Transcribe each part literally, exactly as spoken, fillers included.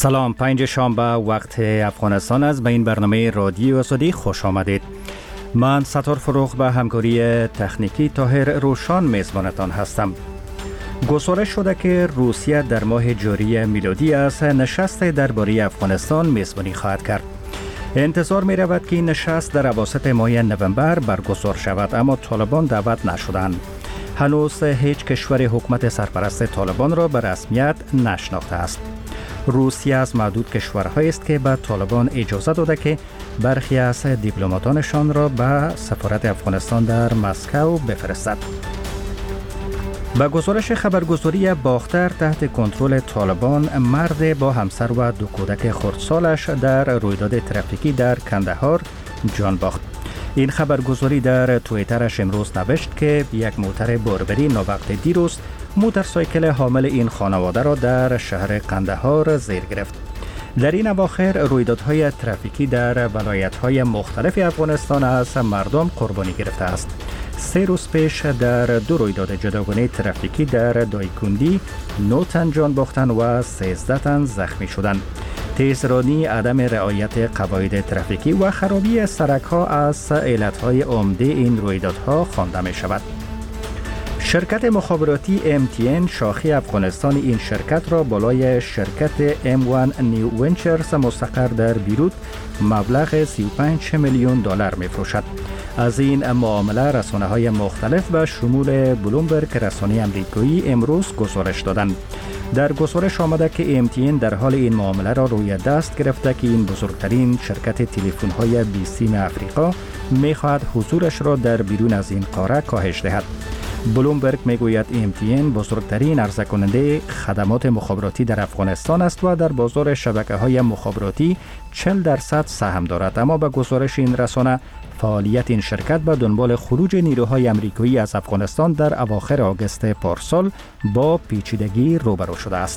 سلام، پنج شنبه وقت افغانستان است. به این برنامه رادیو آزادی خوش آمدید. من ستار فروغ به همکاری تکنیکی طاهر روشان میزبانتان هستم. گزارش شده که روسیه در ماه جاری میلادی از نشست درباره افغانستان میزبانی خواهد کرد. انتظار می رود که این نشست در اواسط ماه نوامبر برگزار شود، اما طالبان دعوت نشدند. هنوز هیچ کشور حکومت سرپرست طالبان را به رسمیت نشناخته است. روسیه از معدود کشورهایی است که به طالبان اجازه داده که برخی از دیپلماتانشان را به سفارت افغانستان در مسکو بفرستد. با گزارش خبرگزاری باختر تحت کنترل طالبان، مرد با همسر و دو کودک خردسالش در رویداد ترافیکی در کندهار جان باخت. این خبرگزاری در توییترش امروز نوشت که یک موتر باربری ناوقت دیروز موتورسایکل حامل این خانواده را در شهر قندهار زیر گرفت. در این اواخر رویدادهای ترافیکی در ولایت‌های مختلف افغانستان از مردم قربانی گرفته است. سه روز پیش در دو رویداد جداگانه ترافیکی در دایکندی نه تن جان باختند و سیزده تن زخمی شدند. تیزرانی، عدم رعایت قواعد ترافیکی و خرابی سرک‌ها از علت‌های عمده این رویدادها خوانده می‌شود. شرکت مخابراتی ام تی ان شاخه افغانستان این شرکت را بالای شرکت ام وان نیو ونچرز مستقر در بیروت مبلغ سی و پنج میلیون دلار می‌فروشد. از این معامله رسانه‌های مختلف و شمول بلومبرگ رسانه امریکایی امروز گزارش دادند. در گزارش آمده که ام تی ان در حال این معامله را روی دست گرفته که این بزرگترین شرکت تلفن‌های بی سیم افریقا می‌خواهد حضورش را در بیرون از این قاره کاهش دهد. بلومبرگ میگوید ام تی ان بزرگترین عرضه کننده خدمات مخابراتی در افغانستان است و در بازار شبکه‌های مخابراتی چهل درصد سهم دارد، اما به گزارش این رسانه فعالیت این شرکت به دنبال خروج نیروهای امریکایی از افغانستان در اواخر آگوست پارسال با پیچیدگی روبرو شده است.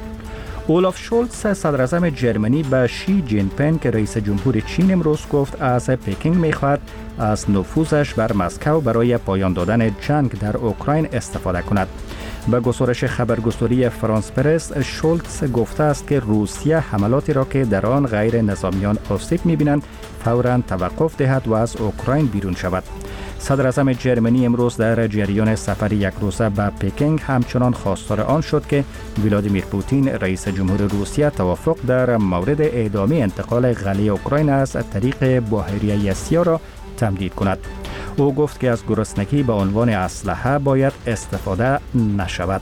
اولاف شولتز صدر اعظم جرمنی به شی جین پینگ رئیس جمهور چین امروز گفت از پکینگ می‌خواهد از نفوذش بر مسکو برای پایان دادن جنگ در اوکراین استفاده کند. به گزارش خبرگزاری فرانس پرس، شولتز گفته است که روسیه حملاتی را که در آن غیر نظامیان آسیب می‌بینند فوراً توقف دهد و از اوکراین بیرون شود. صدر اعظم جرمنی امروز در جریان سفر یک روزه به پکینگ همچنان خواستار آن شد که ولادیمیر پوتین رئیس جمهور روسیه توافق در مورد ادامه انتقال قلعه اوکراین از طریق بحیره سیاه را تمدید کند. او گفت که از گرسنگی به عنوان اسلحه باید استفاده نشود.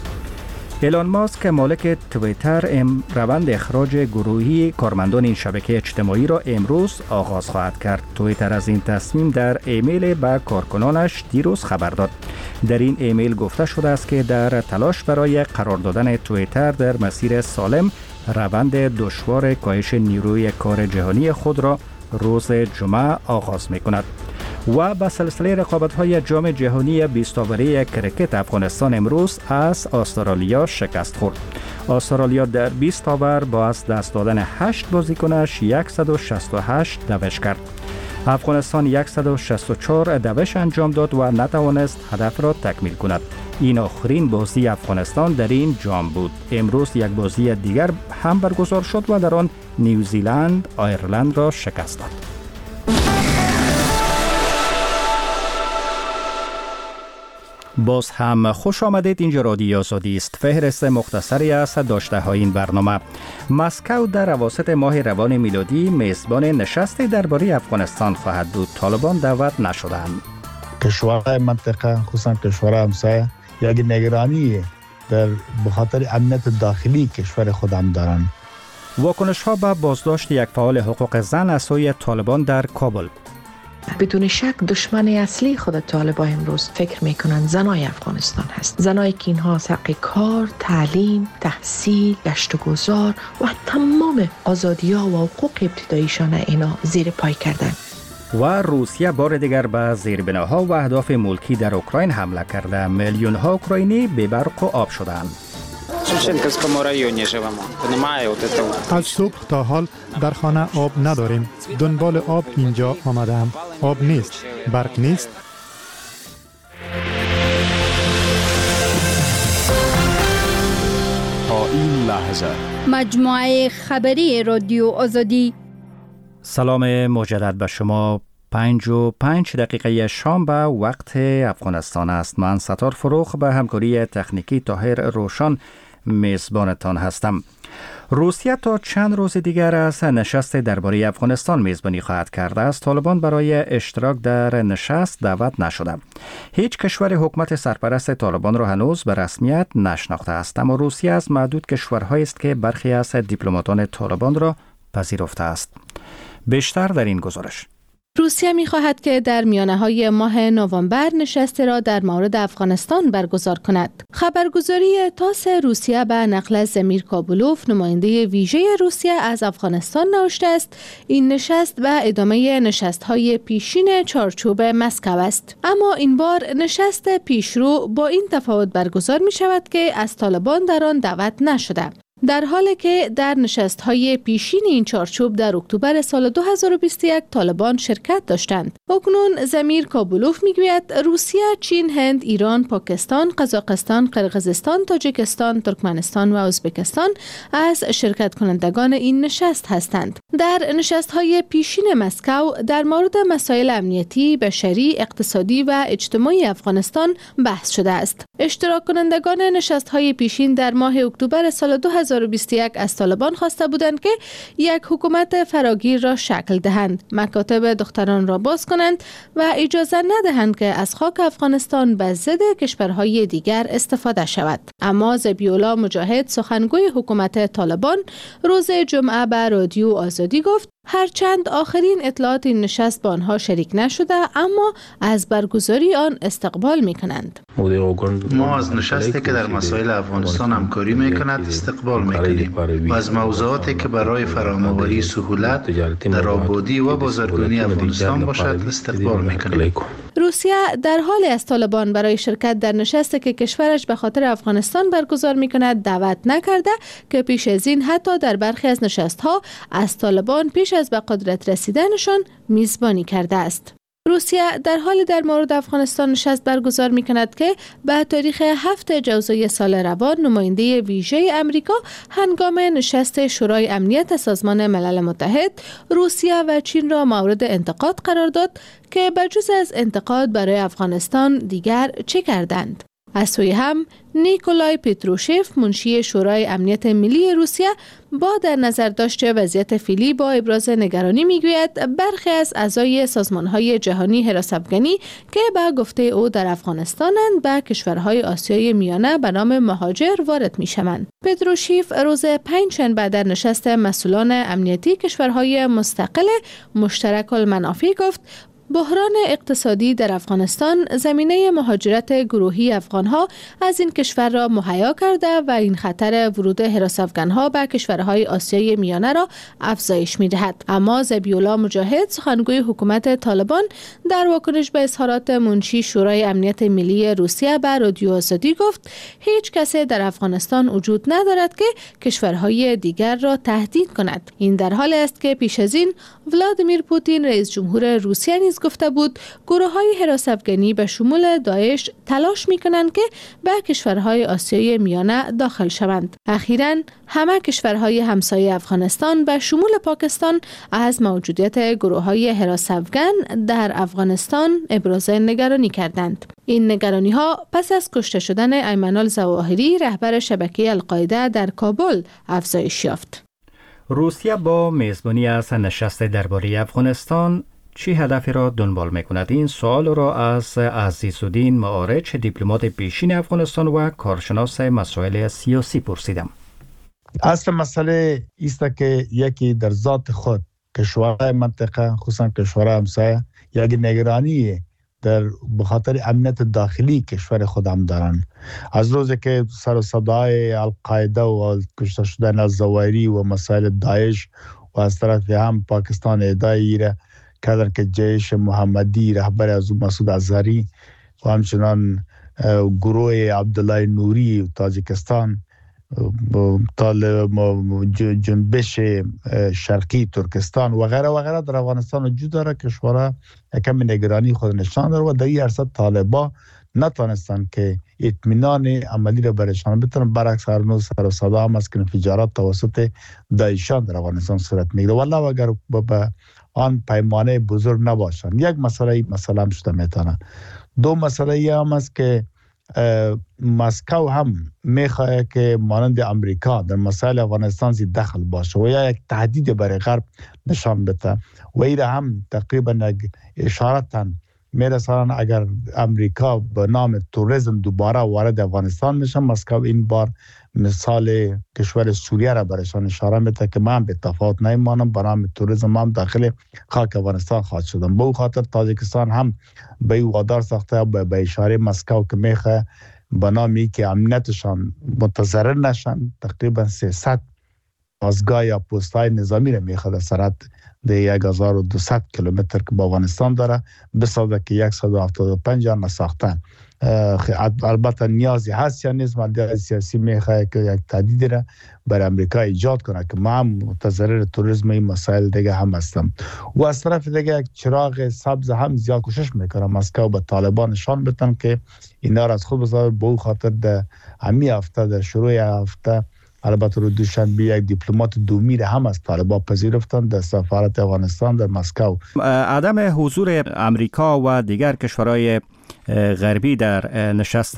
ایلان ماسک مالک توییتر ام روند اخراج گروهی کارمندان این شبکه اجتماعی را امروز آغاز خواهد کرد. توییتر از این تصمیم در ایمیل به کارکنانش دیروز خبر داد. در این ایمیل گفته شده است که در تلاش برای قرار دادن توییتر در مسیر سالم، روند دشوار کاهش نیروی کار جهانی خود را روز جمعه آغاز می کند. و به سلسله رقابت‌های جام جهانی بیست اوره کرکت، افغانستان امروز از استرالیا شکست خورد. استرالیا در بیست اوور با از دست دادن هشت بازیکنش صد و شصت و هشت دوش کرد. افغانستان صد و شصت و چهار دوش انجام داد و نتوانست هدف را تکمیل کند. این آخرین بازی افغانستان در این جام بود. امروز یک بازی دیگر هم برگزار شد و در آن نیوزیلند آیرلند را شکست داد. باز هم خوش آمدید. اینجا رادیو آزادی است. فهرست مختصری از داشته های این برنامه. مسکو در اواسط ماه روان میلادی میزبان نشست درباره افغانستان خواهد بود. طالبان دعوت نشدند. کشورهای منطقه خصوصا کشورهای همسایه یک نگرانی در بخاطر امنیت داخلی کشور خودم دارند. واکنش ها به بازداشت یک فعال حقوق زن از سوی طالبان در کابل. بدون شک دشمن اصلی خود طالبان امروز فکر میکنن زنای افغانستان هست. زنایی که اینها از حق کار، تعلیم، تحصیل، گشت و گذار و تمام آزادی‌ها و حقوق ابتداییشان اینا زیر پای کردن. و روسیه بار دیگر به زیربناها و اهداف ملکی در اوکراین حمله کرده. میلیون ها اوکراینی بی برق و آب شدند. از صبح تا حال در خانه آب نداریم. دنبال آب اینجا آمدم. آب نیست، برق نیست. تا این لحظه هزار. مجموعه خبری رادیو آزادی. سلام مجدد به شما. پنج و پنج دقیقه شام به وقت افغانستان است. من ستار فروخ به همکاری تکنیکی طاهر روشان میزبانتان هستم. روسیه تا چند روز دیگر از نشست درباره افغانستان میزبانی خواهد کرد. از طالبان برای اشتراک در نشست دعوت نشده. هیچ کشور حکومت سرپرست طالبان را هنوز به رسمیت نشناخته است، اما روسیه از معدود کشورهایی است که برخی از دیپلماتان طالبان را پذیرفته است. بیشتر در این گزارش. روسیه می‌خواهد که در میانه‌های ماه نوامبر نشست را در مورد افغانستان برگزار کند. خبرگزاری تاس روسیه به نقل از زمیر کابولوف، نماینده ویژه روسیه از افغانستان، نوشته است این نشست و ادامه نشست‌های پیشین چارچوب مسکو است. اما این بار نشست پیشرو با این تفاوت برگزار می‌شود که از طالبان در آن دعوت نشده، در حالی که در نشست‌های پیشین این چارچوب در اکتبر سال دو هزار و بیست و یک طالبان شرکت داشتند. اکنون زمیر کابولوف میگوید روسیه، چین، هند، ایران، پاکستان، قزاقستان، قرقیزستان، تاجیکستان، ترکمنستان و ازبکستان از شرکت کنندگان این نشست هستند. در نشست‌های پیشین مسکو در مورد مسائل امنیتی، بشری، اقتصادی و اجتماعی افغانستان بحث شده است. اشتراک کنندگان نشست‌های پیشین در ماه اکتبر سال دو هزار و بیست و یک از طالبان خواسته بودند که یک حکومت فراگیر را شکل دهند، مکاتب دختران را باز کنند و اجازه ندهند که از خاک افغانستان به ضد کشورهای دیگر استفاده شود. اما ذبیح‌الله مجاهد، سخنگوی حکومت طالبان، روز جمعه به رادیو آزادی گفت هرچند آخرین اطلاعات این نشست با آنها شریک نشده، اما از برگزاری آن استقبال می‌کنند. ما از نشستی که در مسائل افغانستان همکاری می‌کند استقبال می‌کنیم و از موضوعاتی که برای فرام‌آوری سهولت در آبادی و بازرگانی افغانستان باشد استقبال می‌کنیم. روسیه در حال از طالبان برای شرکت در نشستی که کشورش به خاطر افغانستان برگزار می‌کند دعوت نکرده که پیش از این حتی در برخی از نشست‌ها از طالبان پیش از به قدرت رسیدنشان میزبانی کرده است. روسیه در حال در مورد افغانستان نشست برگزار می کند که به تاریخ هفتم جوزای سال روان نماینده ویژه امریکا هنگام نشست شورای امنیت سازمان ملل متحد روسیه و چین را مورد انتقاد قرار داد که بجز از انتقاد برای افغانستان دیگر چه کردند. از سوی هم نیکولای پتروشف، منشی شورای امنیت ملی روسیه، با در نظر داشت وضعیت فعلی با ابراز نگرانی میگوید برخی از اعضای سازمان‌های جهانی حراس افغانی که به گفته او در افغانستانند به کشورهای آسیای میانه به نام مهاجر وارد میشوند. پتروشف روز پنجشنبه در نشست مسئولان امنیتی کشورهای مستقل مشترک المنافع گفت بحران اقتصادی در افغانستان زمینه مهاجرت گروهی افغانها از این کشور را مهیا کرده و این خطر ورود حراس افغانها به کشورهای آسیای میانه را افزایش می‌دهد. اما ذبیح‌الله مجاهد، سخنگوی حکومت طالبان، در واکنش به اظهارات منشی شورای امنیت ملی روسیه به رادیو آزادی گفت هیچ کسی در افغانستان وجود ندارد که کشورهای دیگر را تهدید کند. این در حالی است که پیش از این ولادیمیر پوتین رئیس جمهور روسیه نیز گفته بود گروه‌های حراس افغانی به شمول داعش تلاش می‌کنند که به کشورهای آسیای میانه داخل شوند. اخیراً همه کشورهای همسایه افغانستان به شمول پاکستان از موجودیت گروه‌های حراس افغان در افغانستان ابراز نگرانی کردند. این نگرانی‌ها پس از کشته شدن ایمن الظواهری، رهبر شبکه القاعده در کابل، افزایش یافت. روسیه با میزبانی از نشست درباره افغانستان چی هدفی را دنبال می‌کند؟ این سوال را از عزیزالدین معارچ، دیپلمات پیشین افغانستان و کارشناس مسائل سیاسی پرسیدم. اصل مسئله است که یکی در ذات خود کشورهای منطقه، خصوصا کشورهای همسایه، یک نگرانی در بخاطر امنیت داخلی کشور خود هم دارن. از روزی که سر و صدای القاعده و کشته شدن الظواهری و مسائل داعش و از طرف هم پاکستان ادعای را کردن که جیش محمدی رهبر از مسعود اظهری و همچنان گروه عبدالله نوری تاجیکستان، طالب جنبش شرقی ترکستان و غیره و غیره در افغانستان وجود داره. کشورها کمی نگرانی خود نشان داره و در این عرصه طالبان نتانستن که اطمینان عملی را برایشان بتونن. برعکس هر نوع سر و صدا هم است که انفجارات توسط داعشیان در افغانستان صورت میگیره، والله اگر به آن پیمانه بزرگ نباشند. یک مسئله مسئله هم شده میتونه. دو مسئله هم است که مسکو هم میخواه که مانند امریکا در مسائل افغانستان زی دخل باشه و یا یک تهدید برای غرب نشان بده و ایره هم تقریبا اشارتاً میرسانن اگر امریکا به نام توریسم دوباره وارد افغانستان میشه، مسکو این بار مثال کشور سوریه را برایشان اشاره میده که من به تفاوت نمیمانم، به نام توریسم هم داخل خاک افغانستان خواهد شدم. به خاطر تاجیکستان هم به این وادار ساخته به اشاره مسکو که میخواه به نامی که امنیتشان متضرر نشن، تقریبا سیصد پاسگاه یا پست‌های نظامی را میخواد سرحد ده یک هزار و دویست کیلومتر که با افغانستان داره بسازه که صد و هفتاد و پنج جا نساختن. البته نیازی هست یا نیست، مدیریت سیاسی میخواه که یک تهدید را بر امریکا ایجاد کنه که ما هم متضرر توریسم این مسائل دیگه هم هستم. و از طرف دیگه یک چراغ سبز هم زیاد کوشش میکنه مسکو به طالبان نشان بدن که اینا را از خود بذار. به خاطر در همین هفته در شروع هفته البته رو دوشنبه یک دیپلمات دومی را هم از طالبان پذیرفتند در سفارت افغانستان در مسکو. عدم حضور امریکا و دیگر کشورهای غربی در نشست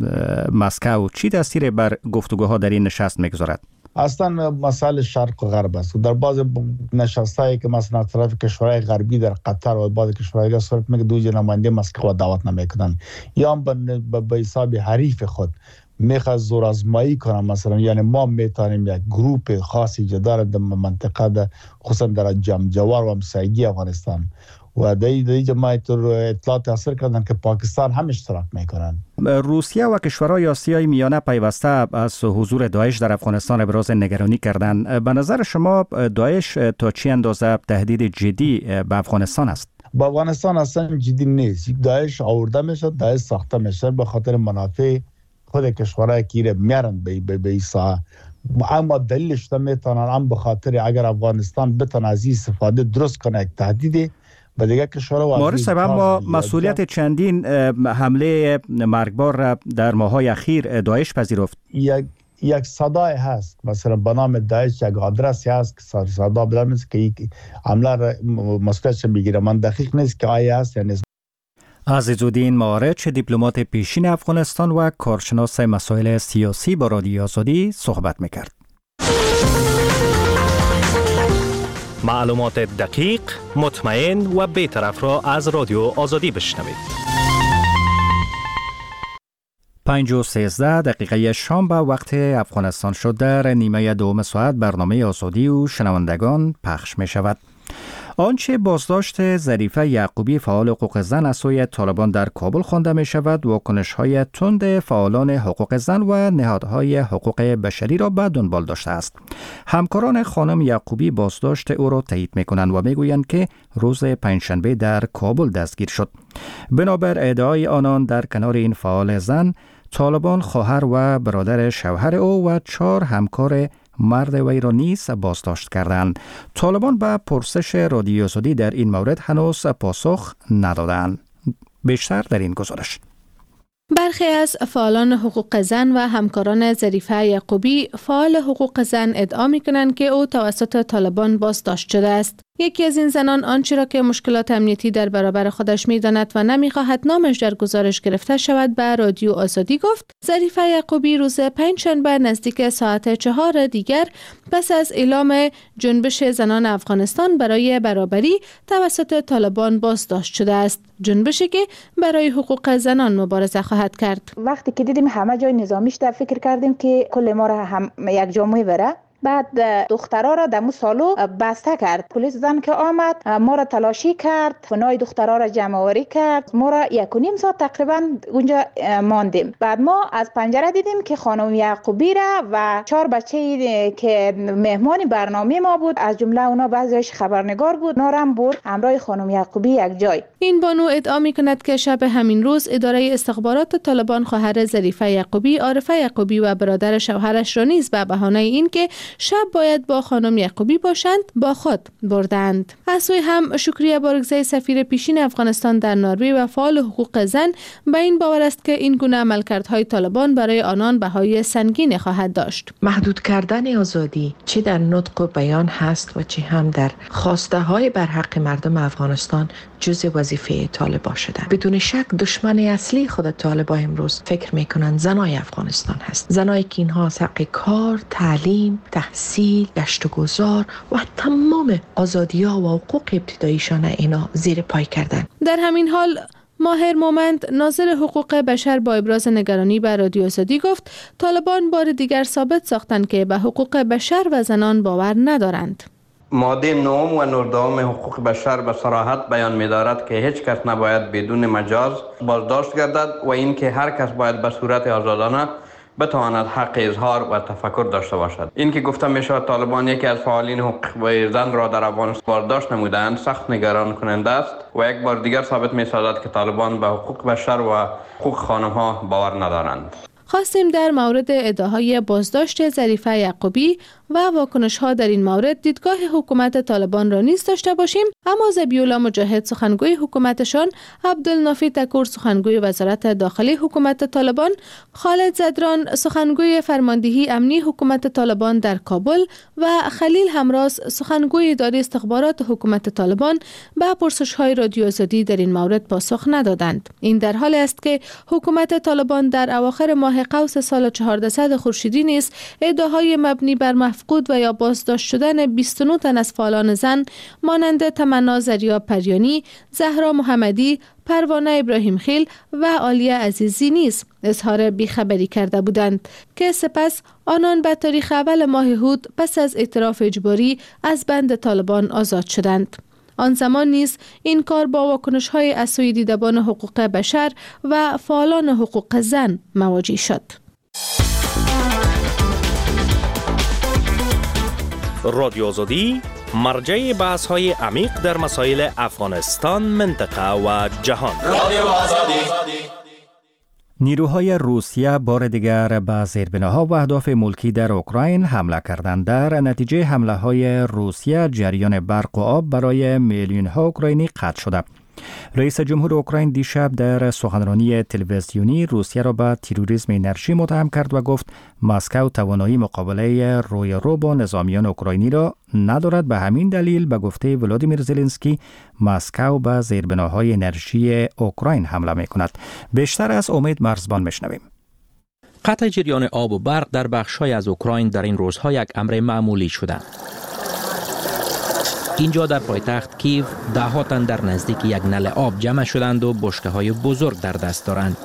مسکو چی تاثیر بر گفتگوها در این نشست میگذارد؟ اصلا مسائل شرق و غرب است. در بعض نشستایی که مثلا طرف کشورهای غربی در قطر و بعض کشورهای دیگر صورت میگه دو نماینده مسکو دعوت نمیکنن یا به حساب حریف خود میخواد زور آزمایی کنم. مثلا یعنی ما میتونیم یک گروپ خاصی جدا در منطقه در خصوصا در جمع جوار و همسایگی افغانستان و در این جماعت رو اطلاعات حاصل کردن که پاکستان هم اشتراک میکنن. روسیه و کشورهای آسیای میانه پیوسته از حضور داعش در افغانستان ابراز نگرانی کردند. به نظر شما داعش تا چه اندازه تهدید جدی به افغانستان است؟ با افغانستان اصلا جدی نیست. داعش آورده میشه، داعش ساخته میشه به خاطر منافع خود کشورهای که میارن به به به ساحه. اما دلیلش میتونن هم به خاطر اگر افغانستان بتونه از این استفاده درست کنه یک تهدیدی به دیگه کشورها. مورد صاحب، اما مسئولیت چندین حمله مرگبار را در ماه‌های اخیر داعش پذیرفت. یک یک صدای هست مثلا به نام داعش، یک آدرسی هست که صدا بدم که یک حمله را مسئولیتش میگیره. من دقیق نیست که آیا هست یا نیست. عزیزالدین مارچ، دیپلمات پیشین افغانستان و کارشناس مسائل سیاسی با رادیو آزادی صحبت میکرد. معلومات دقیق، مطمئن و بی‌طرف را از رادیو آزادی بشنوید. پنج و سیزده دقیقه شام به وقت افغانستان شد. در نیمه دوم ساعت برنامه آزادی و شنوندگان پخش می شود. آنچه بازداشت ظریفه یعقوبی فعال حقوق زن از سوی طالبان در کابل خوانده می شود، واکنش‌های تند فعالان حقوق زن و نهادهای حقوق بشری را به دنبال داشته است. همکاران خانم یعقوبی بازداشت او را تایید می کنند و می گویند که روز پنجشنبه در کابل دستگیر شد. بنابر ادعای آنان در کنار این فعال زن، طالبان خواهر و برادر شوهر او و چهار همکار مرد وی را نیز بازداشت کردند. طالبان به پرسش رادیو آزادی در این مورد هنوز پاسخ ندادند. بیشتر در این گزارش. برخی از فعالان حقوق زن و همکاران ظریفه یعقوبی فعال حقوق زن ادعا می‌کنند که او توسط طالبان بازداشت شده است. یکی از این زنان آنچه را که مشکلات امنیتی در برابر خودش می‌داند و نمی‌خواهد نامش در گزارش گرفته شود به رادیو آزادی گفت ظریفه یعقوبی روز پنجشنبه نزدیک ساعت چهار دیگر پس از اعلام جنبش زنان افغانستان برای برابری توسط طالبان بازداشت شده است. جنبشی که برای حقوق زنان مبارزه خواهد کرد. وقتی که دیدیم همه جای نظامیش در فکر کردیم که کل ما را هم یک جامعه بره. بعد دخترها را در مو سالو بسته کرد. پلیس زن که آمد ما را تلاشی کرد، فنای دخترها را جمع آوری کرد. ما را یک و نیم ساعت تقریبا اونجا ماندیم. بعد ما از پنجره دیدیم که خانم یعقوبی را و چهار بچه که مهمان برنامه ما بود، از جمله اونا بعضیش خبرنگار بود، نارم برد همراه خانم یعقوبی یک جای. این بانو ادعا می کند که شب همین روز اداره استخبارات طالبان خواهر ظریفه یعقوبی، عارفه یعقوبی و برادر شوهرش را نیز به بهانه این که شب باید با خانم یعقوبی باشند با خود بردند. از سوی هم شکریه بارگزی سفیر پیشین افغانستان در نروژ و فعال حقوق زن به این باور است که این گونه عملکردهای طالبان برای آنان بهای سنگین خواهد داشت. محدود کردن آزادی چه در نطق و بیان هست و چه هم در خواسته های بر حق مردم افغانستان جزء وظیفه طالبان شده. بدون شک دشمن اصلی خود طالبان امروز فکر میکنند زنای افغانستان هست. زنایی که اینها از حق کار، تعلیم، تحصیل، گشت و گذار و تمام آزادی‌ها و حقوق ابتداییشان اینا زیر پای کردند. در همین حال ماهر مومند ناظر حقوق بشر با ابراز نگرانی به رادیو آزادی گفت طالبان بار دیگر ثابت ساختند که به حقوق بشر و زنان باور ندارند. ماده نهم و نوردهم حقوق بشر به صراحت بیان می‌دارد که هیچ کس نباید بدون مجاز بازداشت گردد و اینکه هر کس باید به صورت آزادانه بتواند حق اظهار و تفکر داشته باشد. این که گفته می شود طالبان یکی از فعالین حقوق زن را در افغانستان بازداشت نمودند سخت نگران کننده است و یک بار دیگر ثابت می سازد که طالبان به حقوق بشر و حقوق خانم‌ها باور ندارند. خواستیم در مورد ادعاهای بازداشت ظریفه یعقوبی و واکنش‌ها در این مورد دیدگاه حکومت طالبان را نیز داشته باشیم، اما ذبیح‌الله مجاهد سخنگوی حکومتشان، عبدالنافی تکور سخنگوی وزارت داخلی حکومت طالبان، خالد زدران سخنگوی فرماندهی امنی حکومت طالبان در کابل و خلیل همراز سخنگوی اداره استخبارات حکومت طالبان به پرسش‌های رادیو آزادی در این مورد پاسخ ندادند. این در حالی است که حکومت طالبان در اواخر ماه قوس سال چهاردهصد خورشیدی نیز ادعاهای مبنی بر مفقود و یا بازداشت شدن بیست و نه تن از فعالان زن مانند تمنا زریا پریانی، زهرا محمدی، پروانه ابراهیم خیل و عالیه عزیزی نیز اظهار بیخبری کرده بودند که سپس آنان به تاریخ اول ماه هود پس از اعتراف اجباری از بند طالبان آزاد شدند. آن زمان نیز این کار با واکنش‌های از سوی دیدبان حقوق بشر و فعالان حقوق زن مواجه شد. رادیو آزادی مرجع بحث‌های عمیق در مسائل افغانستان، منطقه و جهان. رادیو آزادی. نیروهای روسیه بار دیگر به زیربناها و اهداف ملکی در اوکراین حمله کردند. در نتیجه حمله های روسیه جریان برق و آب برای میلیون ها اوکراینی قطع شده. رئیس جمهور اوکراین دیشب در سخنرانی تلویزیونی روسیه را به تروریسم انرژی متهم کرد و گفت مسکو توانایی مقابله روی رو با نظامیان اوکراینی را ندارد. به همین دلیل به گفته ولادیمیر زلنسکی مسکو به زیربناهای انرژی اوکراین حمله می‌کند. بیشتر از امید مرزبان میشنویم. قطع جریان آب و برق در بخش‌های از اوکراین در این روزها یک امر معمولی شده. اینجا در پایتخت کیو ده‌ها تن در نزدیک یک نل آب جمع شدند و بشکه‌های بزرگ در دست دارند.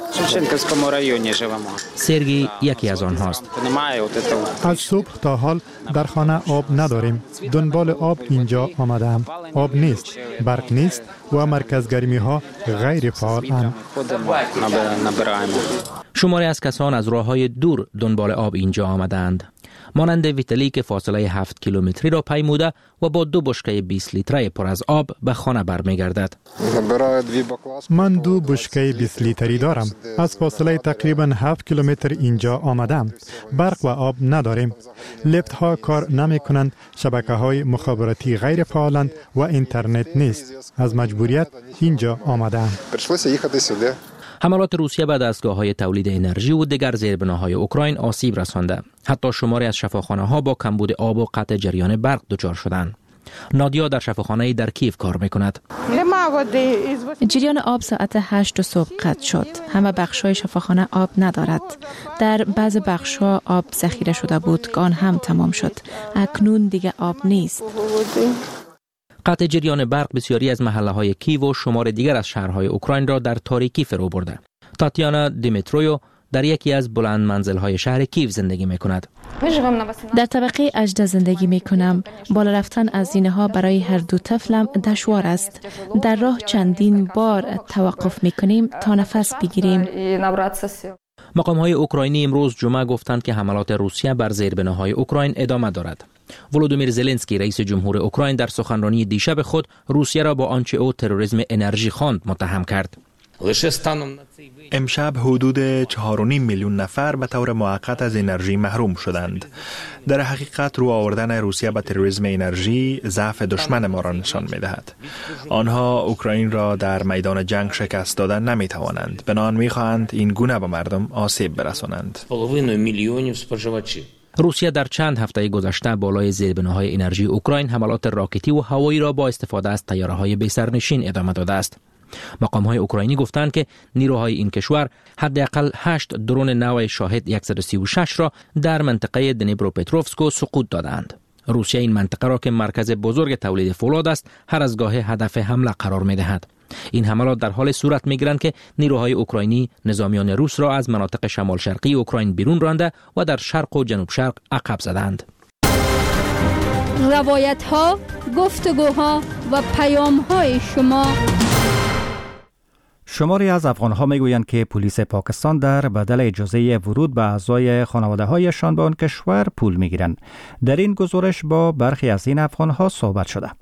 سرگی یکی از آنهاست. از صبح تا حال در خانه آب نداریم. دنبال آب اینجا آمدم. آب نیست، برق نیست و مرکز گرمی ها غیر فعالند. شماری از کسان از راه‌های دور دنبال آب اینجا آمدند. مانند ویتالی که فاصله هفت کیلومتری را پیموده و با دو بشکه بیست لیتره پر از آب به خانه برمیگردد. من دو بشکه بیست لیتری دارم. از فاصله تقریبا هفت کیلومتر اینجا آمدم. برق و آب نداریم. لیفت ها کار نمی کنند. شبکه های مخابراتی غیر فعالند و اینترنت نیست. از مجبوریت اینجا آمدم. حملات روسیه به دستگاه‌های تولید انرژی و دیگر زیربناهای اوکراین آسیب رسانده. حتی شماری از شفاخانه‌ها با کمبود آب و قطع جریان برق دچار شدند. نادیا در شفاخانه‌ای در کیف کار می‌کند. جریان آب ساعت هشت صبح قطع شد. همه بخش‌های شفاخانه آب ندارد. در بعض بخش‌ها آب ذخیره شده بود که آن هم تمام شد. اکنون دیگه آب نیست. قطع جریان برق بسیاری از محله‌های کیو و شمار دیگر از شهرهای اوکراین را در تاریکی فرو برده. تاتیانا دیمیترویو در یکی از بلند منزل‌های شهر کیو زندگی می‌کند. در طبقه هجده زندگی می‌کنم. بالا رفتن از زینه‌ها برای هر دو طفلم دشوار است. در راه چندین بار توقف می‌کنیم تا نفس بگیریم. مقام‌های اوکراینی امروز جمعه گفتند که حملات روسیه بر زیربناهای اوکراین ادامه دارد. ولودیمیر زلنسکی رئیس جمهور اوکراین در سخنرانی دیشب خود روسیه را با آنچه او تروریسم انرژی خواند متهم کرد. امشب حدود چهار و نیم میلیون نفر به طور موقت از انرژی محروم شدند. در حقیقت رو آوردن روسیه به تروریسم انرژی ضعف دشمن ما را نشان می دهد. آنها اوکراین را در میدان جنگ شکست دادن نمی توانند. بنابراین می خواهند این گونه به مردم آسیب برسانند. روسیه در چند هفته گذشته بالای زیربناهای انرژی اوکراین حملات راکتی و هوایی را با استفاده از طیاره‌های بی سرنشین ادامه داده است. مقام‌های اوکراینی گفتند که نیروهای این کشور حداقل هشت درون نوع شاهد صد و سی و شش را در منطقه دنیپروپتروفسک سقوط دادند. روسیه این منطقه را که مرکز بزرگ تولید فولاد است هر از گاه هدف حمله قرار می‌دهد. این حملات در حال صورت می‌گیرند که نیروهای اوکراینی نظامیان روس را از مناطق شمال شرقی اوکراین بیرون رانده و در شرق و جنوب شرق عقب زدند. روایت‌ها، گفتگوها و پیام‌های شما. شماری از افغان‌ها میگویند که پلیس پاکستان در بدل اجازه ورود به اعضای خانواده‌هایشان به آن کشور پول میگیرند. در این گزارش با برخی از این افغان‌ها صحبت شده.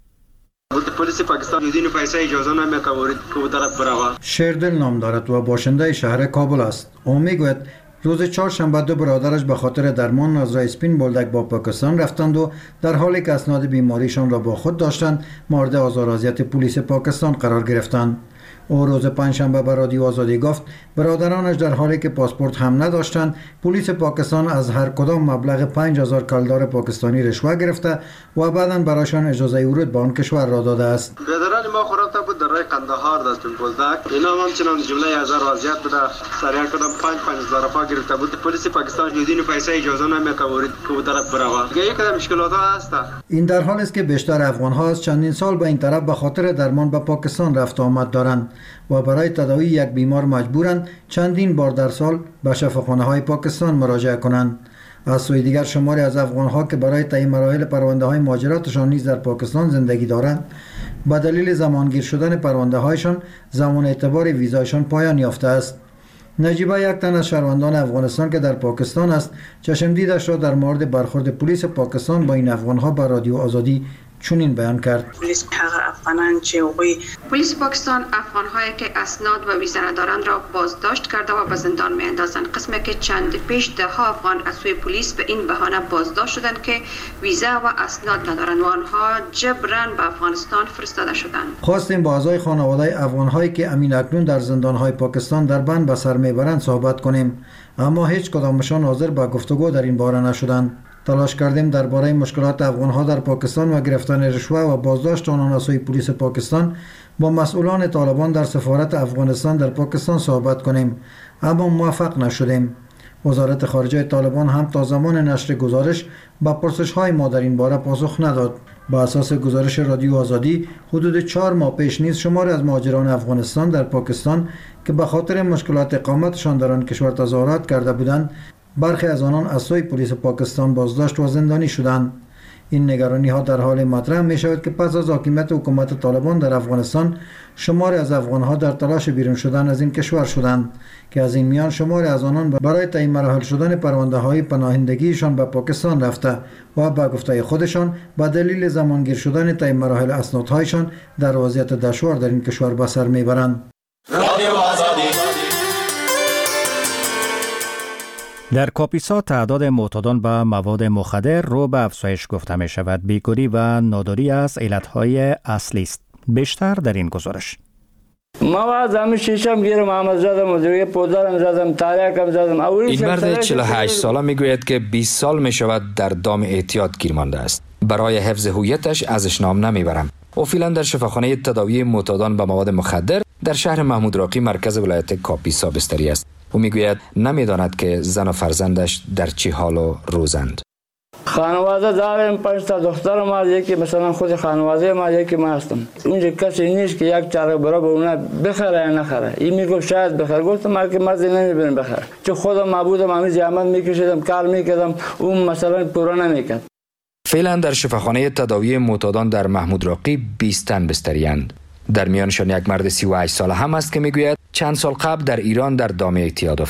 پلیس پاکستان بدون پیسه اجازه نمیده که به طرف بروه. شیردل نام دارد و باشنده شهر کابل است. او میگوید روز چهارشنبه دو برادرش به خاطر درمان از اسپین بولدک با پاکستان رفتند و در حالی که اسناد بیماریشان را با خود داشتند مورد آزار و اذیت پلیس پاکستان قرار گرفتند. او روز پنجشنبه به رادیو آزادی گفت برادرانش در حالی که پاسپورت هم نداشتند پلیس پاکستان از هر کدام مبلغ پنج هزار کلدار پاکستانی رشوه گرفته و بعداً برایشان اجازه ورود به آن کشور را داده است. برادران ما خورده بود در راه قندهار در اسپین بولدک. اینا هم همچنان جمله هزار وضعیت بوده. سریع کدام پنج پنج هزار افا گرفته بود. پلیس پاکستان بدون پیسه اجازه نمیده که به طرف بروه. یک کدام مشکلات هست. این در حالی است که بیشتر افغان ها از چندین سال به این طرف به خاطر درمان به پاکستان رفت آمد دارند و برای تداوی یک بیمار مجبورند چندین بار در سال به شفاخانه های پاکستان مراجعه کنند. از سوی دیگر شماری از افغان ها که برای طی مراحل پرونده های مهاجرتشان نیز در پاکستان زندگی دارند به دلیل زمانگیر شدن پرونده هایشان زمان اعتبار ویزایشان پایان یافته است. نجیبه یک تن از شهروندان افغانستان که در پاکستان است چشم دیدش را در مورد برخورد پلیس پاکستان با این افغان ها به رادیو آزادی چنین بیان کرد. پلیس هغه افغانان چې وی پلیس پاکستان افغان هایی که اسناد و ویزا ندارند را بازداشت کرده و به زندان میاندازند. قسمی که چند پیش ده ها افغان از سوی پلیس به این بهانه بازداشت شدند که ویزا و اسناد ندارند و آنها جبران به افغانستان فرستاده شدند. خواستیم با اعضای خانواده افغان هایی که امین اکنون در زندان های پاکستان در بند به سر میبرند صحبت کنیم اما هیچ کدامشان حاضر به گفتگو در این باره نشدند. تلاش کردیم درباره مشکلات افغان‌ها در پاکستان و گرفتن رشوه و بازداشت آنان از سوی پلیس پاکستان با مسئولان طالبان در سفارت افغانستان در پاکستان صحبت کنیم اما موفق نشدیم. وزارت خارجه طالبان هم تا زمان نشر گزارش به پرسش‌های ما در این باره پاسخ نداد. با اساس گزارش رادیو آزادی حدود چهار ماه پیش نیز شماری از مهاجران افغانستان در پاکستان که به خاطر مشکلات اقامتشان در آن کشور تظاهرات کرده بودند برخی از آنان از سوی پلیس پاکستان بازداشت و زندانی شدند. این نگرانی ها در حال مطرح می شود که پس از حاکمیت حکومت طالبان در افغانستان شماری از افغان ها در تلاش بیرون شدن از این کشور شدند که از این میان شماری از آنان برای تعیین مراحل شدن پرونده های پناهندگیشان به پاکستان رفته و به گفته خودشان به دلیل زمانگیر شدن تعیین مراحل اسنادهایشان در وضعیت دشوار در این کشور به سر میبرند. در کاپیسا تعداد معتادان به مواد مخدر رو به افزایش گفته می شود. بیکاری و ناداری از علتهای اصلی است. بیشتر در این گزارش. ما زمین شیشم گیرم محمد زدم و دیگه پودرم زدم تاریکم زدم. این مرد چهل و هشت ساله میگوید که بیست سال می شود در دام اعتیاد گیر مانده است. برای حفظ هویتش ازش نام نمیبرم. او فعلا در شفاخانه تداوی معتادان به مواد مخدر در شهر محمود راقی مرکز ولایت کاپیسا بستری است. او میگوید نمیداند که زن و فرزندش در چه حال و روزند. خانواده دارم، پنج تا دخترم هست، یکی مثلا خود خانواده ما، یکی ما هستم. اونجا کسی نیست که یک چاره برای به اونا بخره یا نخره. این میگفت شاید بخره، گفتم من که مرضی نمیبینم بخره، چون خودم معبودم همین زحمت میکشیدم کار میکردم، اون مثلا پورا نمیکرد. فعلا در شفاخانه تداوی معتادان در محمود راقی بیست تن بستری‌اند. در میانشان یک مرد سی و هشت ساله هم است که میگوید چند سال قبل در ایران در دام اعتیاد افتاد.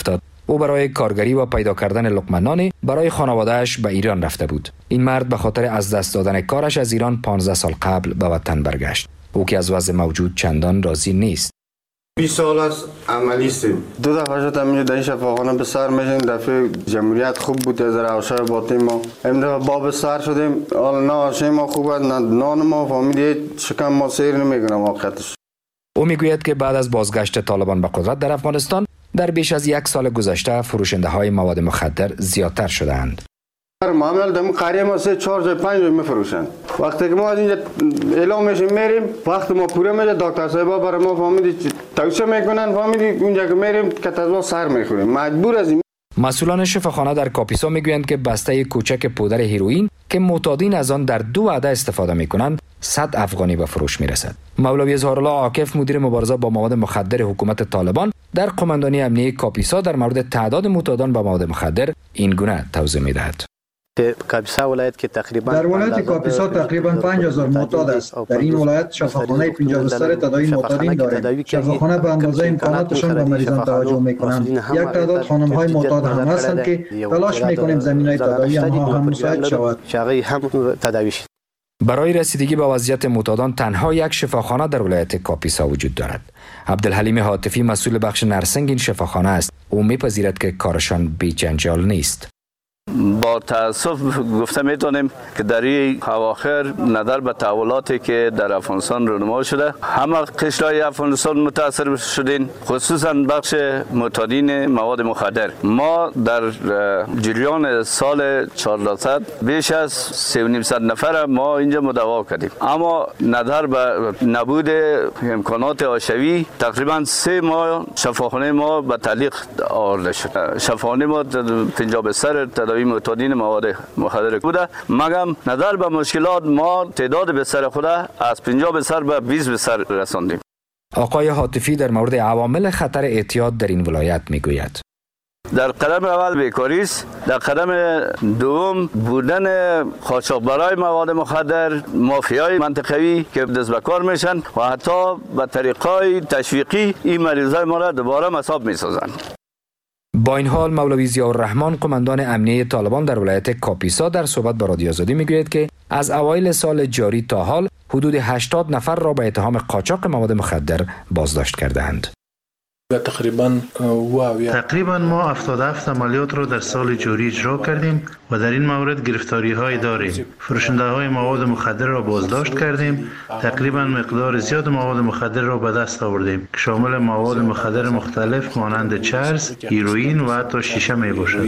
او برای کارگری و پیدا کردن لقمه نان برای خانواده‌اش به ایران رفته بود. این مرد به خاطر از دست دادن کارش از ایران پانزده سال قبل به وطن برگشت. او که از وضع موجود چندان راضی نیست. بیست سال از عملی استیم. دو دفعه شد همینجا در این شفاخانه به سر میشیم. دفعه جمهوریت خوب بود از روشای باطنی ما. این دفعه باب سر شدیم. حالا نه آشای ما خوبه نه نان ما فهمیدید شکم ما سیر نمیکنم واقعیتش. او میگوید که بعد از بازگشت طالبان به قدرت در افغانستان در بیش از یک سال گذشته فروشنده های مواد مخدر زیادتر شدند. معامل دم قریه ما سه چهار جای پنج جای میفروشن. وقتی که ما از اینجا اعلام میشیم میریم وقت ما پوره میشه دکتر صاحبا برای ما فهمیدی توصیه میکنن فهمیدی اونجا که میریم کتازوا سر میخوریم مجبور از این. مسئولان شفاخانه در کاپیسا میگویند که بسته کوچک پودر هیروئین که معتادین از آن در دو وعده استفاده میکنند صد افغانی به فروش میرسد. مولوی اظهارالله عاکف مدیر مبارزه با مواد مخدر حکومت طالبان در قماندانی امنیه کاپیسا در مورد تعداد معتادان به مواد مخدر این گونه توضیح میدهد. ولایت که تقریبا در ولایت کاپیسا تقریبا پنج هزار معتاد است. در این ولایت شفاخانه پنجاه بستر تداوی معتادین داریم. شفاخانه به اندازه امکاناتشان به مریضان توجه میکنند. یک تعداد خانم های معتاد هم هستند که تلاش میکنیم زمینه تداوی آنها هم مساعد شود. برای رسیدگی به وضعیت معتادان تنها یک شفاخانه در ولایت کاپیسا وجود دارد. عبدالحلیم حاتفی مسئول بخش نرسنگ این شفاخانه است. او میپذیرد که کارشان بی جنجال نیست. با تاسف گفته میتونیم که در این اواخر نظر به تحولاتی که در افغانستان رونما شده همه قشرهای افغانستان متاثر شدین، خصوصا بخش معتادین مواد مخدر. ما در جریان سال چهارصد بیش از سه و نیم صد نفر ما اینجا مداوا کردیم، اما نظر به نبود امکانات حاشیه‌ای تقریبا سه ماه شفاخانه ما به تعلیق آورده شد. شفاخانه ما پنجاه بستر تداوی معتادین مواد مخدر بوده، مگم نظر به مشکلات ما تعداد بستر خود از پنجاه بستر به بیست بستر رساندیم. آقای حاتفی در مورد عوامل خطر اعتیاد در این ولایت میگوید. در قدم اول بیکاری است، در قدم دوم بودن قاچاقبرای مواد مخدر، مافیای منطقوی که دست به کار میشن و حتی به طریقای تشویقی این مریضای ما را دوباره مصاب میسازند. با این حال مولوی ضیاءالرحمن قماندان امنیه طالبان در ولایت کاپیسا در صحبت با رادیو آزادی میگوید که از اوایل سال جاری تا حال حدود هشتاد نفر را به اتهام قاچاق مواد مخدر بازداشت کردند. تقریبا تقریبا ما هفتاد و هفت عملیات را در سال جاری اجرا کردیم و در این مورد گرفتاری های داریم. فروشنده های مواد مخدر را بازداشت کردیم. تقریبا مقدار زیاد مواد مخدر را به دست آوردیم که شامل مواد مخدر مختلف مانند چرس، هیروئین و حتی شیشه می باشد.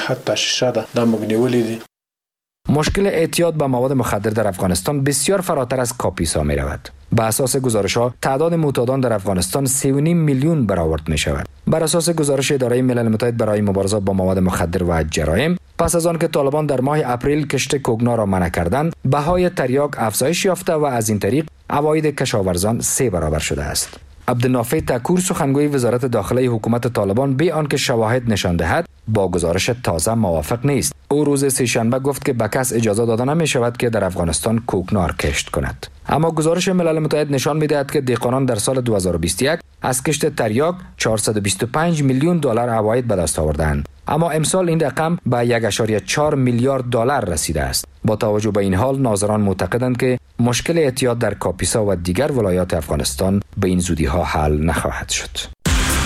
مشکل اعتیاد به مواد مخدر در افغانستان بسیار فراتر از کاپیسا می رود. بر اساس گزارش‌ها تعداد معتادان در افغانستان سه و نیم میلیون برآورد می شود. بر اساس گزارش اداره ملل متحد برای مبارزه با مواد مخدر و جرایم، پس از آن که طالبان در ماه اپریل کشت کوگنا را منع کردند، بهای تریاک افزایش یافته و از این طریق عواید کشاورزان سه برابر شده است. عبدالنافع تکور سخنگوی وزارت داخله حکومت طالبان بی آنکه شواهد نشان دهد با گزارش تازه موافق نیست. او روز سه‌شنبه گفت که به کس اجازه داده نمی شود که در افغانستان کوکنار کشت کند. اما گزارش ملل متحد نشان می دهد که دهقانان در سال دو هزار و بیست و یک از کشت تریاک چهارصد و بیست و پنج میلیون دلار عواید به دست آوردند، اما امسال این رقم به یک و چهار میلیارد دلار رسیده است. با توجه به این حال ناظران معتقدند که مشکل اعتیاد در کاپیسا و دیگر ولایات افغانستان به این زودی ها حل نخواهد شد.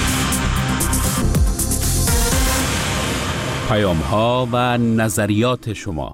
پیام ها و نظریات شما.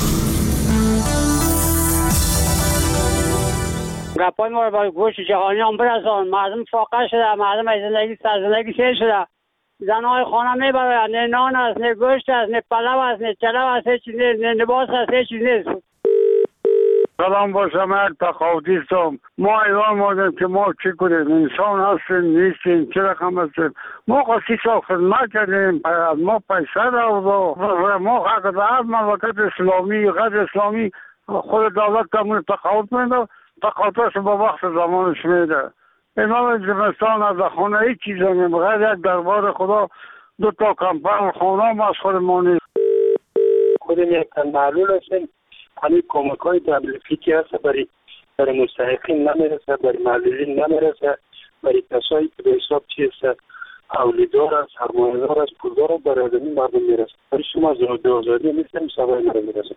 گپای ما رو با گوش جهانیان برسان. مردم فاقه شده، مردم از زندگی سر زندگی سیر شده. زنهای خانه میبرن، نه نان است، نه گوشت است، نه پلو است، نه چلو است، نه لباس است، هیچ چیز نیست. سلام با شما تقاضی هستم. ما ایران مادیم که ما چی کنیم؟ انسان هستیم نیستیم، چه رقم هستیم؟ ما قصی سال خدمت کردیم، ما پیسه دارد ما حق دار مملکت اسلامی غیر اسلامی خود دولت کمون تقاضی میده، تقاضیش با وقت زمانش میده. امام زمستان از خانه هیچ چیز نمیم غیر یک دربار خدا دو تا کمپن خانه هم از خود ما نیست. خودم یک تن معلول هستیم، همین کمک های دبلیفی که هست برای برای مستحقین نمیرسه، برای معلولین نمیرسه، برای کسایی که به حساب چی هست اولیدار است، سرمایه‌دار است، پولدار است، برای آدمی مردم میرسه. ولی شما زیاد آزادی نیستیم سوای مرا میرسه.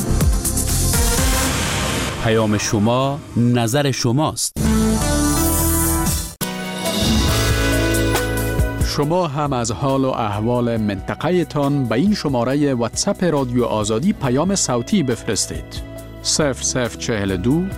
پیام شما نظر شماست. شما هم از حال و احوال منطقه تان به این شماره واتساپ رادیو آزادی پیام صوتی بفرستید. صفر صفر چهل و دو